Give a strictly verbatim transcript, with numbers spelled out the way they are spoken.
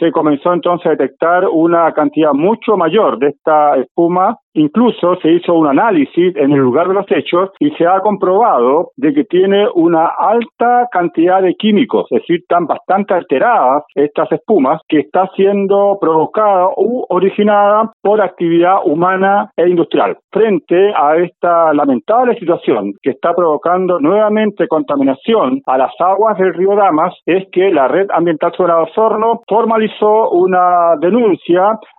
se comenzó entonces a detectar una cantidad mucho mayor de esta espuma. Incluso se hizo un análisis en el lugar de los hechos y se ha comprobado de que tiene una alta cantidad de químicos, es decir, están bastante alteradas estas espumas, que está siendo provocada u originada por actividad humana e industrial. Frente a esta lamentable situación que está provocando nuevamente contaminación a las aguas del río Damas, es que la Red Ambiental Soberana de Osorno formalizó una denuncia